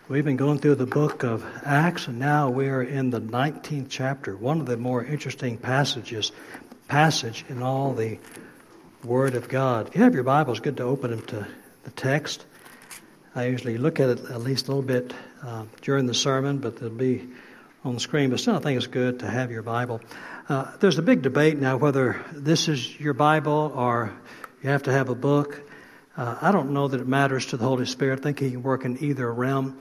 We've been going through the book of Acts, and now we are in the 19th chapter, one of the more interesting passage in all the Word of God. If you have your Bible, it's good to open them to the text. I usually look at it at least a little bit during the sermon, but they'll be on the screen. But still, I think it's good to have your Bible. There's a big debate now whether this is your Bible or you have to have a book. I don't know that it matters to the Holy Spirit. I think He can work in either realm.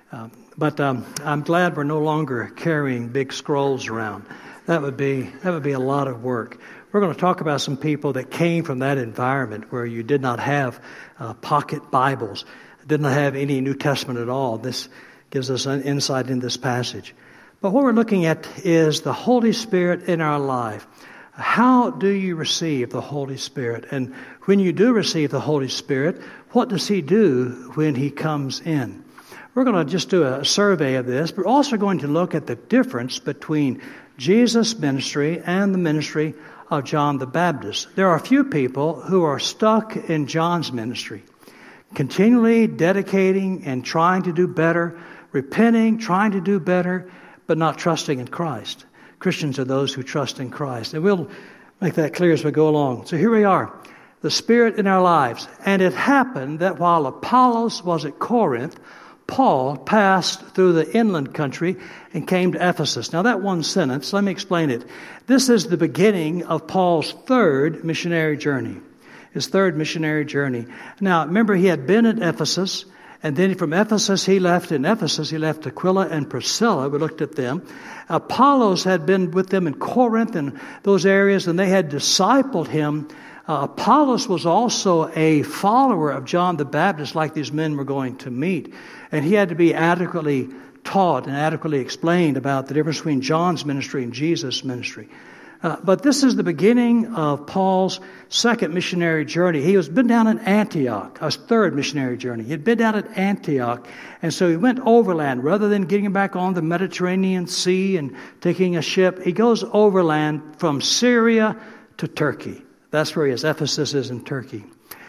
But I'm glad we're no longer carrying big scrolls around. That would be a lot of work. We're going to talk about some people that came from that environment where you did not have pocket Bibles, did not have any New Testament at all. This gives us an insight in this passage. But what we're looking at is the Holy Spirit in our life. How do you receive the Holy Spirit? And when you do receive the Holy Spirit, what does He do when He comes in? We're going to just do a survey of this. We're also going to look at the difference between Jesus' ministry and the ministry of John the Baptist. There are a few people who are stuck in John's ministry, continually dedicating and trying to do better, repenting, trying to do better, but not trusting in Christ. Christians are those who trust in Christ. And we'll make that clear as we go along. So here we are, the Spirit in our lives. And it happened that while Apollos was at Corinth, Paul passed through the inland country and came to Ephesus. Now that one sentence, let me explain it. This is the beginning of Paul's third missionary journey. His third missionary journey. Now remember, he had been at Ephesus. And then from Ephesus, he left Aquila and Priscilla. We looked at them. Apollos had been with them in Corinth and those areas, and they had discipled him. Apollos was also a follower of John the Baptist, like these men were going to meet. And he had to be adequately taught and adequately explained about the difference between John's ministry and Jesus' ministry. But this is the beginning of Paul's second missionary journey. He has been down in Antioch, his third missionary journey. He had been down at Antioch, and so he went overland. Rather than getting back on the Mediterranean Sea and taking a ship, he goes overland from Syria to Turkey. That's where he is. Ephesus is in Turkey.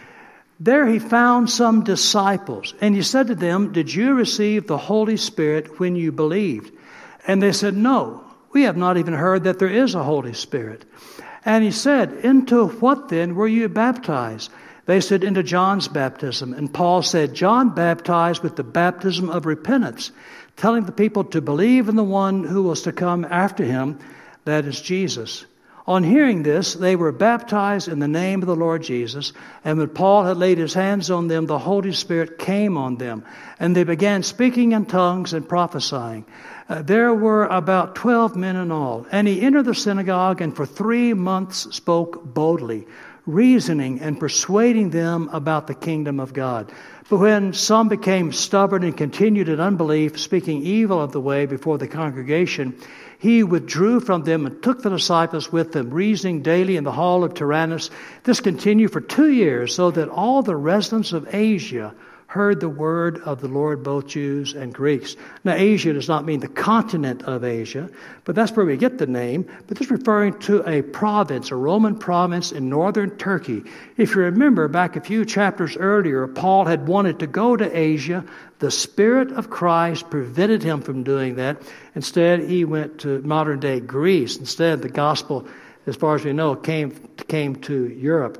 There he found some disciples, and he said to them, "Did you receive the Holy Spirit when you believed?" And they said, "No. We have not even heard that there is a Holy Spirit." And he said, "Into what then were you baptized?" They said, "Into John's baptism." And Paul said, "John baptized with the baptism of repentance, telling the people to believe in the one who was to come after him, that is Jesus." On hearing this, they were baptized in the name of the Lord Jesus. And when Paul had laid his hands on them, the Holy Spirit came on them. And they began speaking in tongues and prophesying. There were about 12 men in all. And he entered the synagogue and for 3 months spoke boldly, reasoning and persuading them about the kingdom of God. But when some became stubborn and continued in unbelief, speaking evil of the way before the congregation, he withdrew from them and took the disciples with them, reasoning daily in the hall of Tyrannus. This continued for 2 years, so that all the residents of Asia heard the word of the Lord, both Jews and Greeks. Now, Asia does not mean the continent of Asia, but that's where we get the name. But this is referring to a province, a Roman province in northern Turkey. If you remember, back a few chapters earlier, Paul had wanted to go to Asia. The Spirit of Christ prevented him from doing that. Instead, he went to modern-day Greece. Instead, the gospel, as far as we know, came to Europe.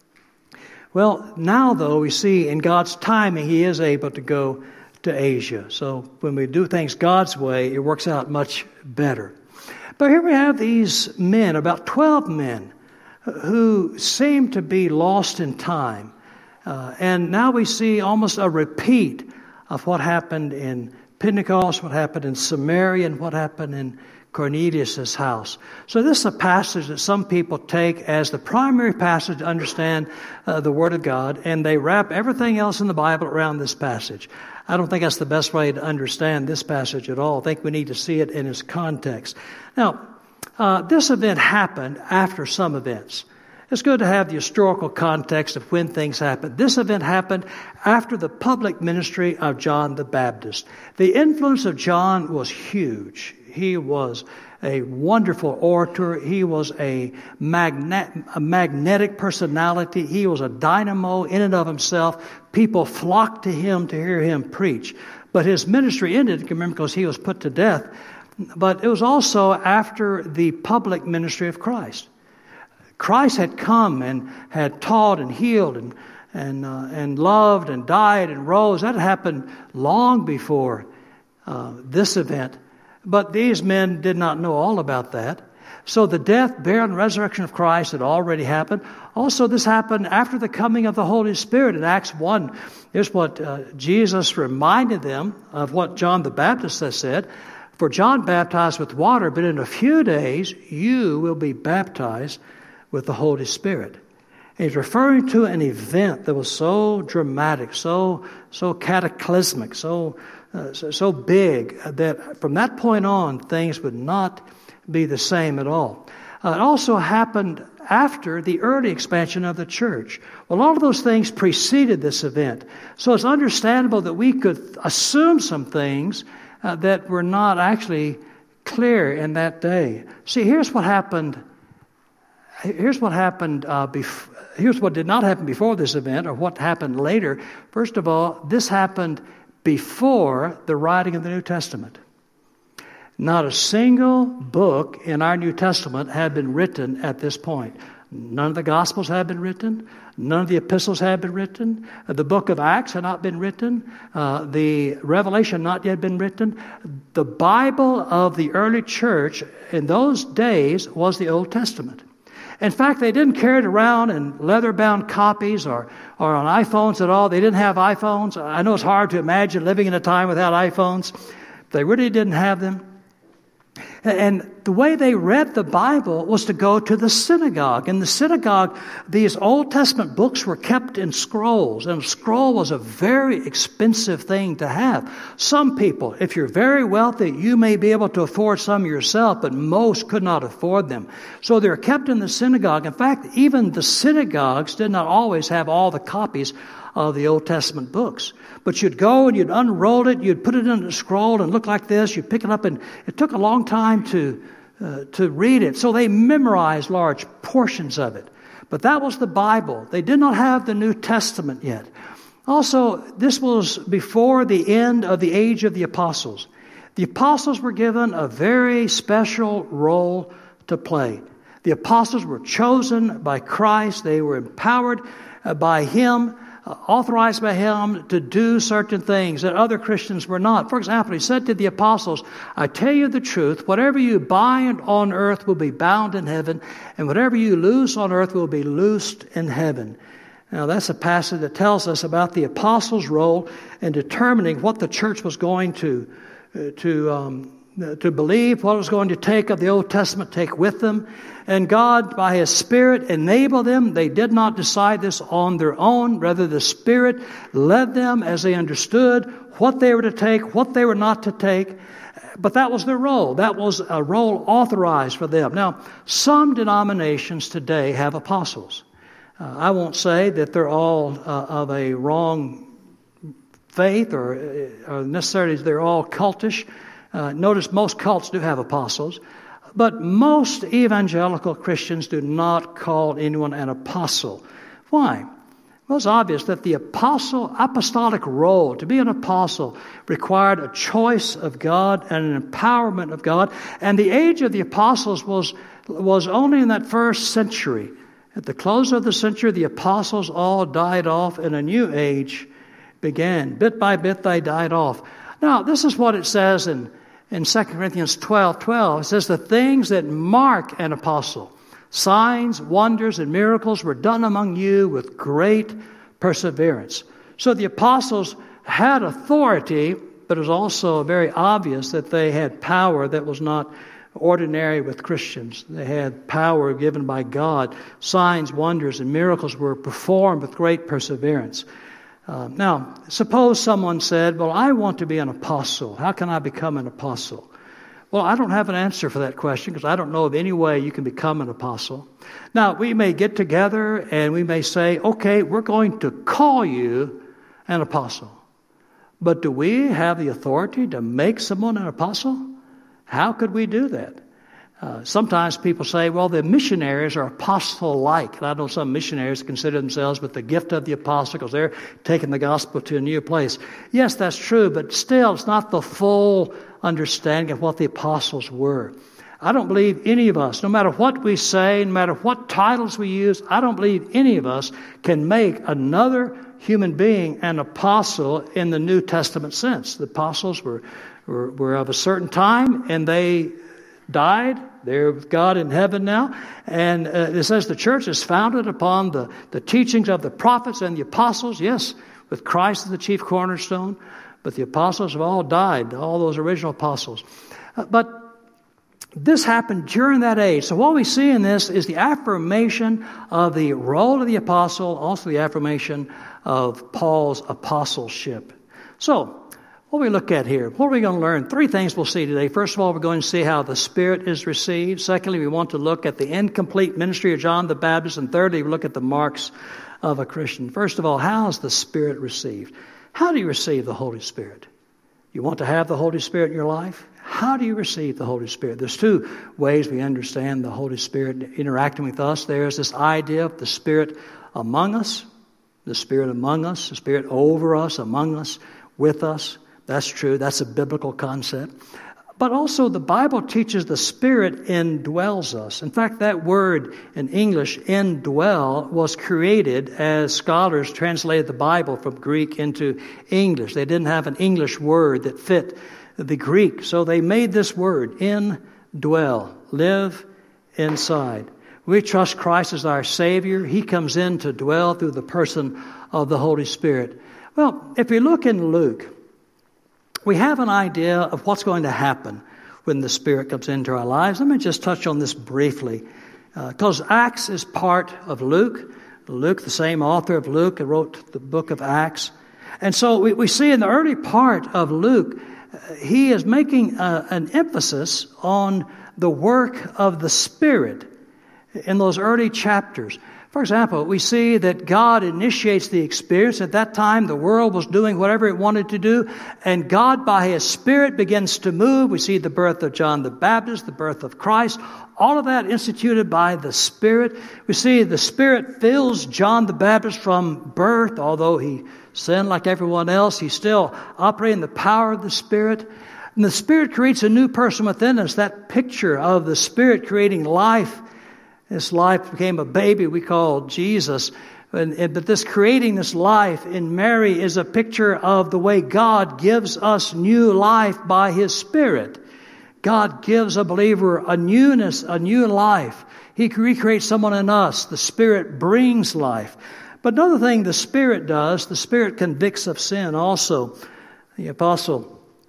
Well, now, though, we see in God's timing, He is able to go to Asia. So when we do things God's way, it works out much better. But here we have these men, about 12 men, who seem to be lost in time. And now we see almost a repeat of what happened in Pentecost, what happened in Samaria, and what happened in Cornelius' house. So this is a passage that some people take as the primary passage to understand the Word of God, and they wrap everything else in the Bible around this passage. I don't think that's the best way to understand this passage at all. I think we need to see it in its context. Now, this event happened after some events. It's good to have the historical context of when things happened. This event happened after the public ministry of John the Baptist. The influence of John was huge. He was a wonderful orator. He was a magnetic personality. He was a dynamo in and of himself. People flocked to him to hear him preach. But his ministry ended, remember, because he was put to death. But it was also after the public ministry of Christ. Christ had come and had taught and healed and loved and died and rose. That happened long before this event. But these men did not know all about that. So the death, burial, and resurrection of Christ had already happened. Also, this happened after the coming of the Holy Spirit. In Acts 1, here's what Jesus reminded them of what John the Baptist has said. For John baptized with water, but in a few days you will be baptized with the Holy Spirit. And he's referring to an event that was so dramatic, so cataclysmic, so big that from that point on things would not be the same at all. It also happened after the early expansion of the church. Well, all of those things preceded this event. So it's understandable that we could assume some things that were not actually clear in that day. See, here's what happened. Here's what did not happen before this event, or what happened later. First of all, this happened before the writing of the New Testament. Not a single book in our New Testament had been written at this point. None of the Gospels had been written. None of the epistles had been written. The book of Acts had not been written. The Revelation not yet been written. The Bible of the early church in those days was the Old Testament. In fact, they didn't carry it around in leather-bound copies or on iPhones at all. They didn't have iPhones. I know it's hard to imagine living in a time without iPhones. They really didn't have them. And the way they read the Bible was to go to the synagogue. In the synagogue, these Old Testament books were kept in scrolls. And a scroll was a very expensive thing to have. Some people, if you're very wealthy, you may be able to afford some yourself, but most could not afford them. So they're kept in the synagogue. In fact, even the synagogues did not always have all the copies of the Old Testament books. But you'd go and you'd unroll it, you'd put it in a scroll and look like this, you'd pick it up, and it took a long time to read it. So they memorized large portions of it. But that was the Bible. They did not have the New Testament yet. Also, this was before the end of the age of the apostles. The apostles were given a very special role to play. The apostles were chosen by Christ. They were empowered by Him, authorized by Him to do certain things that other Christians were not. For example, He said to the apostles, I tell you the truth, whatever you bind on earth will be bound in heaven, and whatever you loose on earth will be loosed in heaven. Now, that's a passage that tells us about the apostles' role in determining what the church was going to believe, what it was going to take of the Old Testament, take with them. And God, by His Spirit, enabled them. They did not decide this on their own. Rather, the Spirit led them as they understood what they were to take, what they were not to take. But that was their role. That was a role authorized for them. Now, some denominations today have apostles. I won't say that they're all of a wrong faith or necessarily they're all cultish. Notice most cults do have apostles. But most evangelical Christians do not call anyone an apostle. Why? Well, it's obvious that the apostolic role, to be an apostle, required a choice of God and an empowerment of God. And the age of the apostles was only in that first century. At the close of the century, the apostles all died off and a new age began. Bit by bit, they died off. Now, this is what it says in 2 Corinthians 12:12, it says, the things that mark an apostle, signs, wonders, and miracles were done among you with great perseverance. So the apostles had authority, but it was also very obvious that they had power that was not ordinary with Christians. They had power given by God. Signs, wonders, and miracles were performed with great perseverance. Now, suppose someone said, well, I want to be an apostle. How can I become an apostle? Well, I don't have an answer for that question because I don't know of any way you can become an apostle. Now, we may get together and we may say, okay, we're going to call you an apostle. But do we have the authority to make someone an apostle? How could we do that? Sometimes people say, well, the missionaries are apostle-like. And I know some missionaries consider themselves with the gift of the apostle because they're taking the gospel to a new place. Yes, that's true, but still it's not the full understanding of what the apostles were. I don't believe any of us, no matter what we say, no matter what titles we use, I don't believe any of us can make another human being an apostle in the New Testament sense. The apostles were of a certain time, and they died. They're with God in heaven now. And it says the church is founded upon the teachings of the prophets and the apostles. Yes, with Christ as the chief cornerstone. But the apostles have all died, all those original apostles. But this happened during that age. So what we see in this is the affirmation of the role of the apostle, also the affirmation of Paul's apostleship. So, what we look at here, what are we going to learn? 3 things we'll see today. First of all, we're going to see how the Spirit is received. Secondly, we want to look at the incomplete ministry of John the Baptist. And thirdly, we look at the marks of a Christian. First of all, how is the Spirit received? How do you receive the Holy Spirit? You want to have the Holy Spirit in your life? How do you receive the Holy Spirit? There's 2 ways we understand the Holy Spirit interacting with us. There's this idea of the Spirit among us, the Spirit among us, the Spirit over us, among us, with us. That's true. That's a biblical concept. But also the Bible teaches the Spirit indwells us. In fact, that word in English, indwell, was created as scholars translated the Bible from Greek into English. They didn't have an English word that fit the Greek. So they made this word, indwell, live inside. We trust Christ as our Savior. He comes in to dwell through the person of the Holy Spirit. Well, if you look in Luke, we have an idea of what's going to happen when the Spirit comes into our lives. Let me just touch on this briefly, because Acts is part of Luke. Luke, the same author of Luke, wrote the book of Acts. And so we see in the early part of Luke, he is making an emphasis on the work of the Spirit in those early chapters. For example, we see that God initiates the experience. At that time, the world was doing whatever it wanted to do, and God, by His Spirit, begins to move. We see the birth of John the Baptist, the birth of Christ, all of that instituted by the Spirit. We see the Spirit fills John the Baptist from birth. Although he sinned like everyone else, he's still operating the power of the Spirit. And the Spirit creates a new person within us, that picture of the Spirit creating life. This life became a baby we call Jesus. But this creating this life in Mary is a picture of the way God gives us new life by His Spirit. God gives a believer a newness, a new life. He recreates someone in us. The Spirit brings life. But another thing the Spirit does, the Spirit convicts of sin also. The apostle,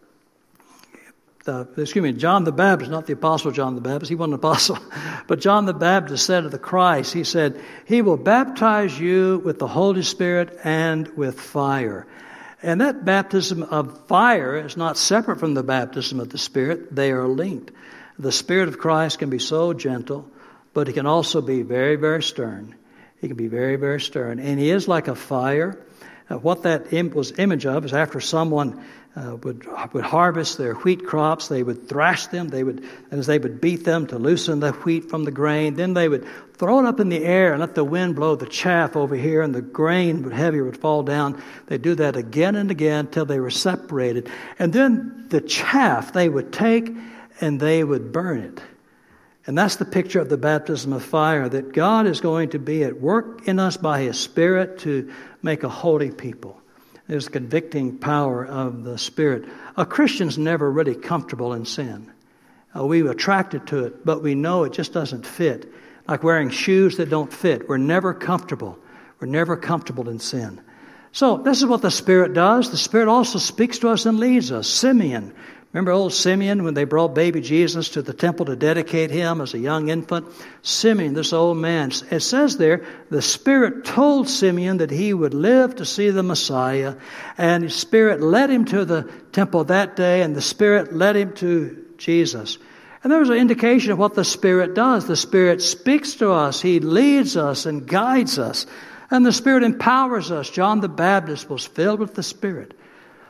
John the Baptist, not the apostle John the Baptist, he wasn't an apostle, but John the Baptist said of the Christ, he said, He will baptize you with the Holy Spirit and with fire. And that baptism of fire is not separate from the baptism of the Spirit. They are linked. The Spirit of Christ can be so gentle, but He can also be very, very stern. He can be very, very stern. And He is like a fire. What that was image of is after someone would harvest their wheat crops, they would thrash them, as they would beat them to loosen the wheat from the grain, then they would throw it up in the air and let the wind blow the chaff over here, and the grain heavier would fall down. They'd do that again and again till they were separated. And then the chaff they would take and they would burn it. And that's the picture of the baptism of fire, that God is going to be at work in us by His Spirit to make a holy people. There's convicting power of the Spirit. A Christian's never really comfortable in sin. We're attracted to it, but we know it just doesn't fit. Like wearing shoes that don't fit. We're never comfortable. We're never comfortable in sin. So this is what the Spirit does. The Spirit also speaks to us and leads us. Simeon. Remember old Simeon when they brought baby Jesus to the temple to dedicate him as a young infant? Simeon, this old man, it says there, the Spirit told Simeon that he would live to see the Messiah, and the Spirit led him to the temple that day, and the Spirit led him to Jesus. And there was an indication of what the Spirit does. The Spirit speaks to us. He leads us and guides us. And the Spirit empowers us. John the Baptist was filled with the Spirit.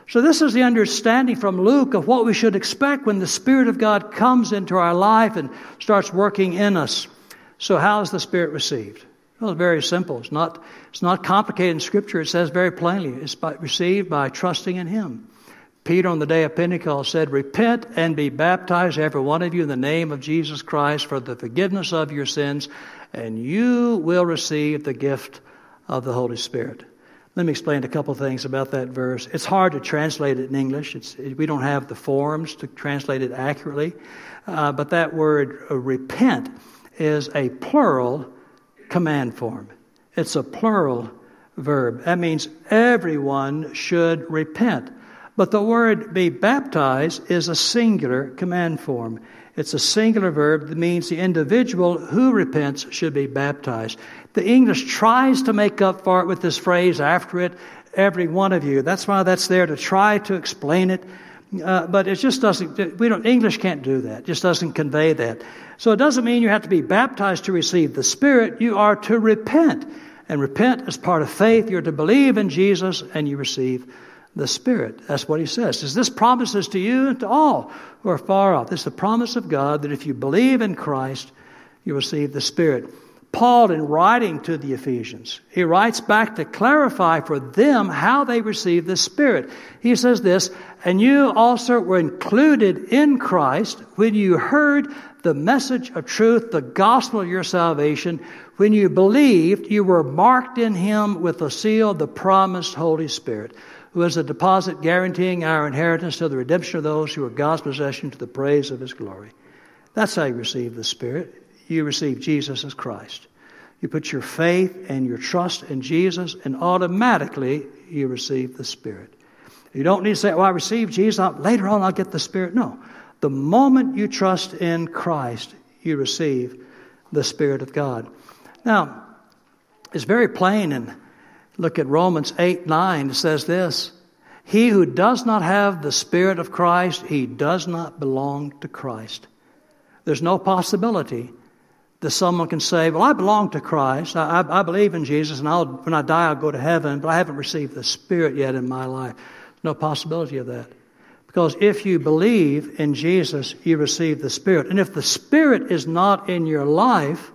So this is the understanding from Luke of what we should expect when the Spirit of God comes into our life and starts working in us. So how is the Spirit received? Well, it's very simple. It's not complicated in Scripture. It says very plainly, it's received by trusting in Him. Peter on the day of Pentecost said, "Repent and be baptized, every one of you, in the name of Jesus Christ for the forgiveness of your sins, and you will receive the gift of the Holy Spirit." Let me explain a couple of things about that verse. It's hard to translate it in English. We don't have the forms to translate it accurately. But that word repent is a plural command form. It's a plural verb. That means everyone should repent. But the word be baptized is a singular command form. It's a singular verb that means the individual who repents should be baptized. The English tries to make up for it with this phrase after it, every one of you. That's why that's there, to try to explain it. But it just doesn't, English can't do that. It just doesn't convey that. So it doesn't mean you have to be baptized to receive the Spirit. You are to repent. And repent is part of faith. You're to believe in Jesus and you receive the Spirit. That's what he says. Says, this promises to you and to all who are far off. This is the promise of God that if you believe in Christ, you receive the Spirit. Paul, in writing to the Ephesians, he writes back to clarify for them how they received the Spirit. He says this, "And you also were included in Christ when you heard the message of truth, the gospel of your salvation. When you believed, you were marked in Him with the seal of the promised Holy Spirit, who is a deposit guaranteeing our inheritance till the redemption of those who are God's possession to the praise of His glory." That's how you receive the Spirit. You receive Jesus as Christ. You put your faith and your trust in Jesus, and automatically you receive the Spirit. You don't need to say, "Oh, I received Jesus, later on I'll get the Spirit." No. The moment you trust in Christ, you receive the Spirit of God. Now, it's very plain, and look at Romans 8:9. It says this, "He who does not have the Spirit of Christ, he does not belong to Christ." There's no possibility that someone can say, "Well, I belong to Christ. I believe in Jesus, and when I die, I'll go to heaven, but I haven't received the Spirit yet in my life." No possibility of that. Because if you believe in Jesus, you receive the Spirit. And if the Spirit is not in your life,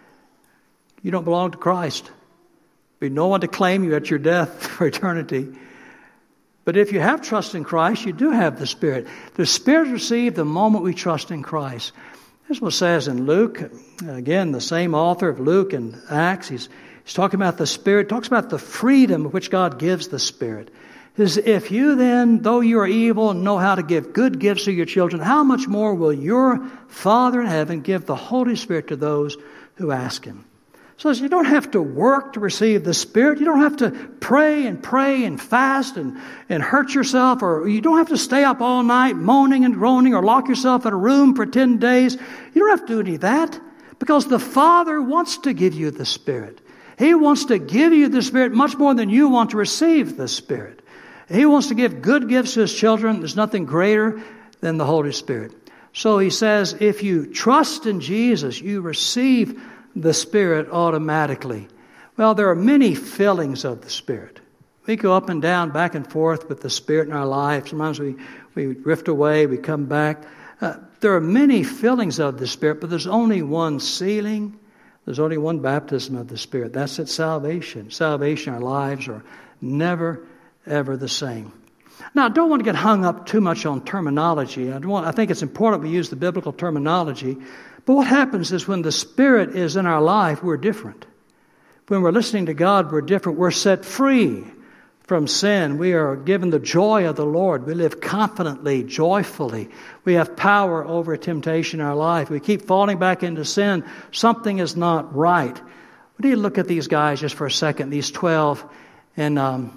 you don't belong to Christ. There'll be no one to claim you at your death for eternity. But if you have trust in Christ, you do have the Spirit. The Spirit is received the moment we trust in Christ. This is what it says in Luke. Again, the same author of Luke and Acts. He's talking about the Spirit. Talks about the freedom of which God gives the Spirit. He says, "If you then, though you are evil, know how to give good gifts to your children, how much more will your Father in heaven give the Holy Spirit to those who ask Him?" So you don't have to work to receive the Spirit. You don't have to pray and fast and hurt yourself, or you don't have to stay up all night moaning and groaning or lock yourself in a room for 10 days. You don't have to do any of that, because the Father wants to give you the Spirit. He wants to give you the Spirit much more than you want to receive the Spirit. He wants to give good gifts to His children. There's nothing greater than the Holy Spirit. So He says, if you trust in Jesus, you receive the Spirit automatically. Well, there are many fillings of the Spirit. We go up and down, back and forth with the Spirit in our life. Sometimes we drift away, we come back. There are many fillings of the Spirit, but there's only one sealing. There's only one baptism of the Spirit. That's at salvation. Salvation, our lives are never, ever the same. Now, I don't want to get hung up too much on terminology. I think it's important we use the biblical terminology. But what happens is when the Spirit is in our life, we're different. When we're listening to God, we're different. We're set free from sin. We are given the joy of the Lord. We live confidently, joyfully. We have power over temptation in our life. We keep falling back into sin. Something is not right. We need to look at these guys just for a second, these 12. And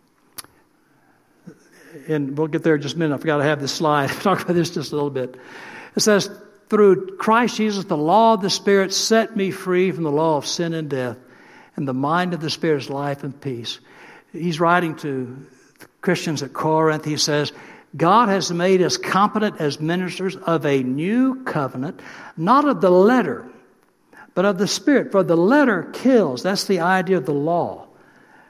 we'll get there in just a minute. I forgot to have this slide. I'll talk about this just a little bit. It says, "Through Christ Jesus, the law of the Spirit set me free from the law of sin and death. And the mind of the Spirit is life and peace." He's writing to Christians at Corinth. He says, God has made us competent as ministers of a new covenant, not of the letter, but of the Spirit. For the letter kills. That's the idea of the law.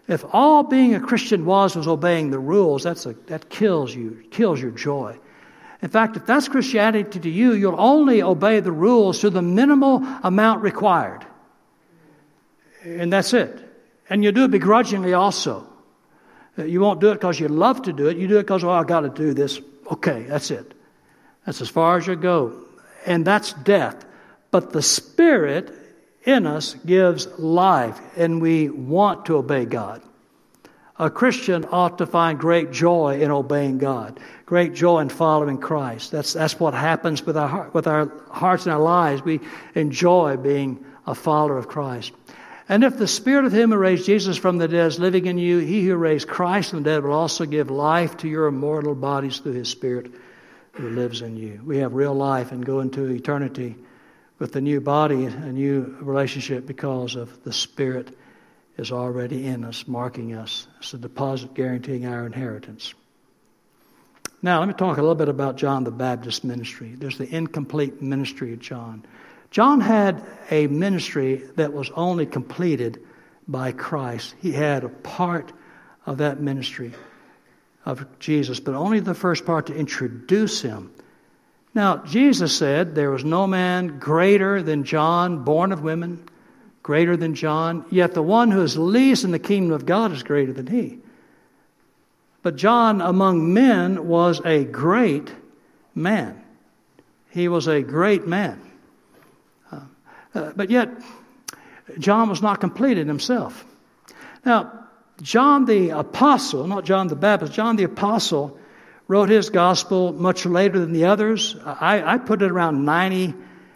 If all being a Christian was obeying the rules, that kills you, kills your joy. In fact, if that's Christianity to you, you'll only obey the rules to the minimal amount required. And that's it. And you'll do it begrudgingly also. You won't do it because you love to do it. You do it because, I got to do this. Okay, that's it. That's as far as you go. And that's death. But the Spirit in us gives life, and we want to obey God. A Christian ought to find great joy in obeying God, great joy in following Christ. That's what happens with our hearts and our lives. We enjoy being a follower of Christ. And if the Spirit of Him who raised Jesus from the dead is living in you, He who raised Christ from the dead will also give life to your immortal bodies through His Spirit who lives in you. We have real life and go into eternity with a new body, a new relationship, because of the Spirit is already in us, marking us. It's a deposit guaranteeing our inheritance. Now, let me talk a little bit about John the Baptist's ministry. There's the incomplete ministry of John. John had a ministry that was only completed by Christ. He had a part of that ministry of Jesus, but only the first part to introduce Him. Now, Jesus said there was no man greater than John, born of women, greater than John, yet the one who is least in the kingdom of God is greater than he. But John among men was a great man. He was a great man. But yet, John was not complete in himself. Now, John the Apostle, not John the Baptist, John the Apostle wrote his gospel much later than the others. I put it around 90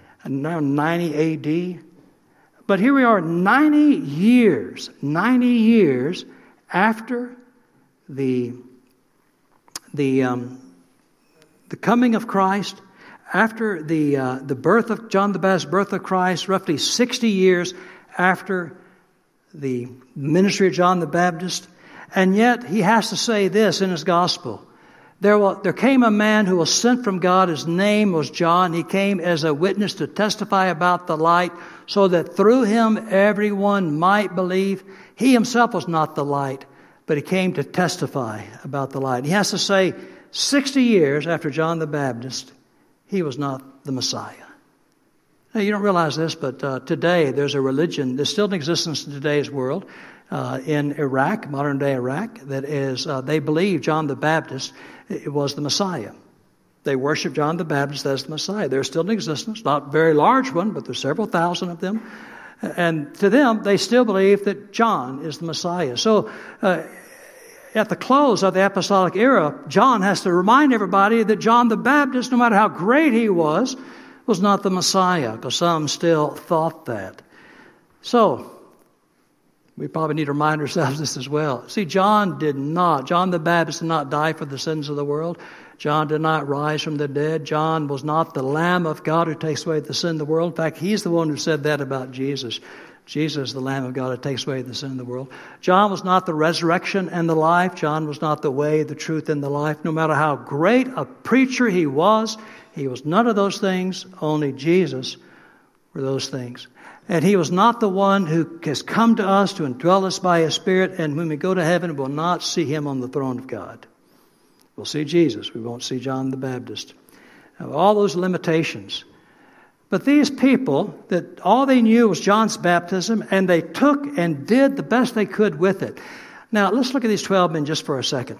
A.D., but here we are 90 years after the coming of Christ, after the birth of John the Baptist, birth of Christ, roughly 60 years after the ministry of John the Baptist. And yet he has to say this in his gospel. There came a man who was sent from God. His name was John. He came as a witness to testify about the light, so that through him everyone might believe. He himself was not the light, but he came to testify about the light. He has to say, 60 years after John the Baptist, he was not the Messiah. Now, you don't realize this, but today there's a religion that's still in existence in today's world, in Iraq, modern-day Iraq, that is, they believe John the Baptist was the Messiah. They worship John the Baptist as the Messiah. They're still in existence, not a very large one, but there's several thousand of them. And to them, they still believe that John is the Messiah. So, at the close of the apostolic era, John has to remind everybody that John the Baptist, no matter how great he was not the Messiah, because some still thought that. So, we probably need to remind ourselves this as well. See, John the Baptist did not die for the sins of the world. John did not rise from the dead. John was not the Lamb of God who takes away the sin of the world. In fact, he's the one who said that about Jesus. Jesus is the Lamb of God who takes away the sin of the world. John was not the resurrection and the life. John was not the way, the truth, and the life. No matter how great a preacher he was none of those things. Only Jesus were those things. And he was not the one who has come to us to indwell us by his Spirit, and when we go to heaven, we'll not see him on the throne of God. We'll see Jesus. We won't see John the Baptist. Now, all those limitations. But these people, that all they knew was John's baptism, and they took and did the best they could with it. Now, let's look at these 12 men just for a second.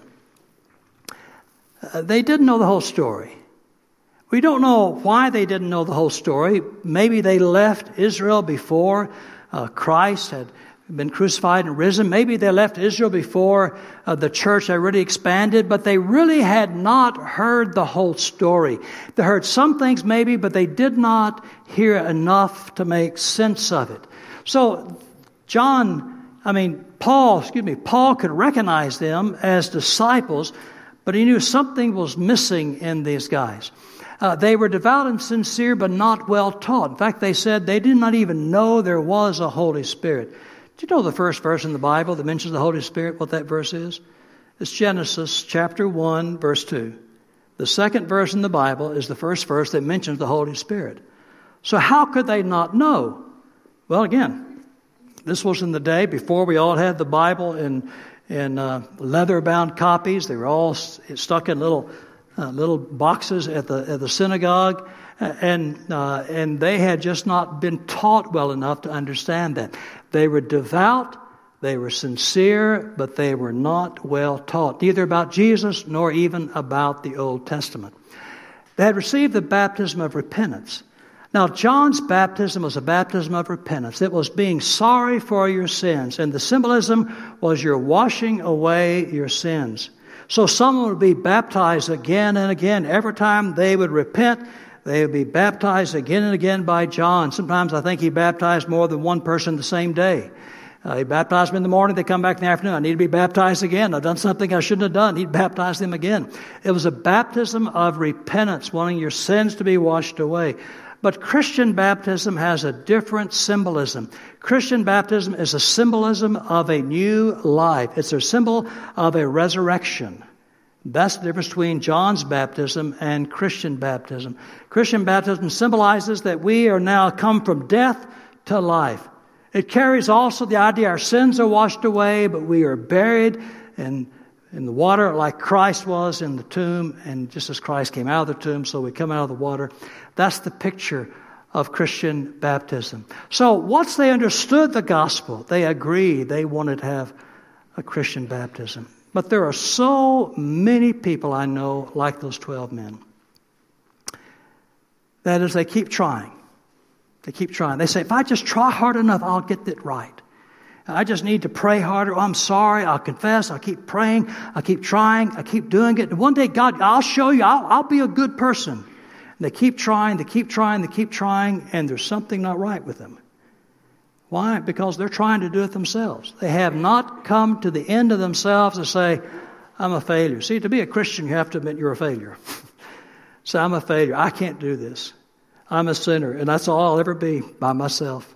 They didn't know the whole story. We don't know why they didn't know the whole story. Maybe they left Israel before Christ had been crucified and risen. Maybe they left Israel before the church had really expanded, but they really had not heard the whole story. They heard some things maybe, but they did not hear enough to make sense of it. So Paul could recognize them as disciples, but he knew something was missing in these guys. They were devout and sincere, but not well taught. In fact, they said they did not even know there was a Holy Spirit. Do you know the first verse in the Bible that mentions the Holy Spirit, what that verse is? It's Genesis chapter 1, verse 2. The second verse in the Bible is the first verse that mentions the Holy Spirit. So how could they not know? Well, again, This was in the day before we all had the Bible in leather-bound copies. They were all stuck in little boxes at the synagogue, and they had just not been taught well enough to understand that. They were devout, they were sincere, but they were not well taught, neither about Jesus nor even about the Old Testament. They had received the baptism of repentance. Now, John's baptism was a baptism of repentance. It was being sorry for your sins, and the symbolism was you're washing away your sins. So someone would be baptized again and again. Every time they would repent, they would be baptized again and again by John. Sometimes I think he baptized more than one person the same day. He baptized them in the morning, they come back in the afternoon. I need to be baptized again. I've done something I shouldn't have done. He'd baptize them again. It was a baptism of repentance, wanting your sins to be washed away. But Christian baptism has a different symbolism. Christian baptism is a symbolism of a new life. It's a symbol of a resurrection. That's the difference between John's baptism and Christian baptism. Christian baptism symbolizes that we are now come from death to life. It carries also the idea our sins are washed away, but we are buried in the water like Christ was in the tomb. And just as Christ came out of the tomb, so we come out of the water. That's the picture of Christian baptism. So once they understood the gospel, they agreed they wanted to have a Christian baptism. But there are so many people I know like those 12 men. That is, they keep trying. They keep trying. They say, if I just try hard enough, I'll get it right. I just need to pray harder. Oh, I'm sorry. I'll confess. I'll keep praying. I'll keep trying. I keep doing it. And one day, God, I'll show you. I'll be a good person. And they keep trying. They keep trying. They keep trying. And there's something not right with them. Why? Because they're trying to do it themselves. They have not come to the end of themselves to say, I'm a failure. See, to be a Christian, you have to admit you're a failure. Say, I'm a failure. I can't do this. I'm a sinner, and that's all I'll ever be by myself.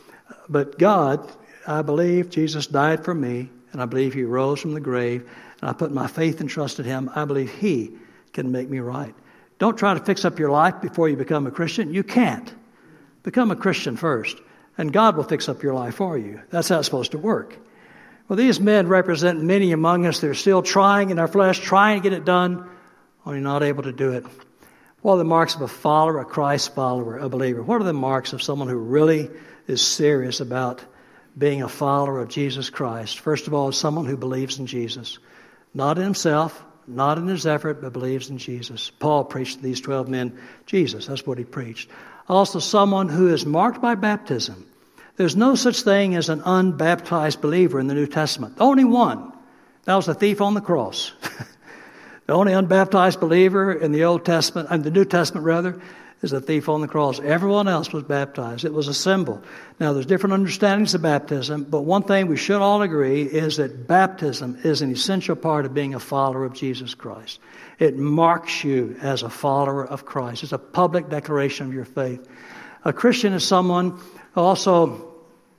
But God, I believe Jesus died for me, and I believe He rose from the grave, and I put my faith and trust in Him. I believe He can make me right. Don't try to fix up your life before you become a Christian. You can't. Become a Christian first, and God will fix up your life for you. That's how it's supposed to work. Well, these men represent many among us that are still trying in our flesh, trying to get it done, only not able to do it. What are the marks of a follower, a Christ follower, a believer? What are the marks of someone who really is serious about being a follower of Jesus Christ? First of all, someone who believes in Jesus. Not in himself, not in his effort, but believes in Jesus. Paul preached to these 12 men Jesus. That's what he preached. Also, someone who is marked by baptism. There's no such thing as an unbaptized believer in the New Testament. Only one. That was the thief on the cross. The only unbaptized believer in the Old Testament, and the New Testament rather, is the thief on the cross. Everyone else was baptized. It was a symbol. Now, there's different understandings of baptism, but one thing we should all agree is that baptism is an essential part of being a follower of Jesus Christ. It marks you as a follower of Christ. It's a public declaration of your faith. A Christian is someone also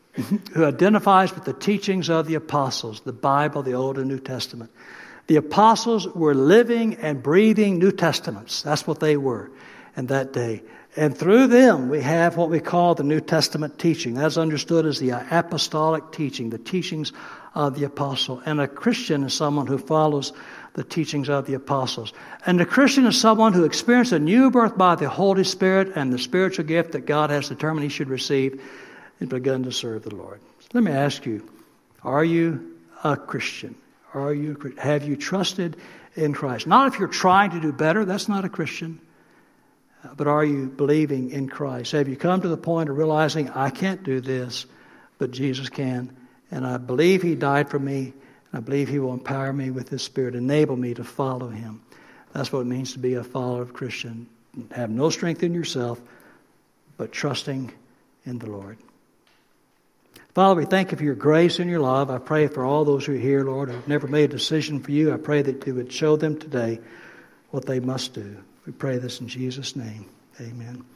who identifies with the teachings of the apostles, the Bible, the Old and New Testament. The apostles were living and breathing New Testaments. That's what they were in that day. And through them, we have what we call the New Testament teaching. That's understood as the apostolic teaching, the teachings of the apostle. And a Christian is someone who follows the teachings of the apostles. And a Christian is someone who experienced a new birth by the Holy Spirit and the spiritual gift that God has determined he should receive and begun to serve the Lord. Let me ask you, are you a Christian? Have you trusted in Christ? Not if you're trying to do better, that's not a Christian. But are you believing in Christ? Have you come to the point of realizing, I can't do this, but Jesus can. And I believe He died for me. And I believe He will empower me with His Spirit, enable me to follow Him. That's what it means to be a follower of Christian. Have no strength in yourself, but trusting in the Lord. Father, we thank You for Your grace and Your love. I pray for all those who are here, Lord, who have never made a decision for You. I pray that You would show them today what they must do. We pray this in Jesus' name. Amen.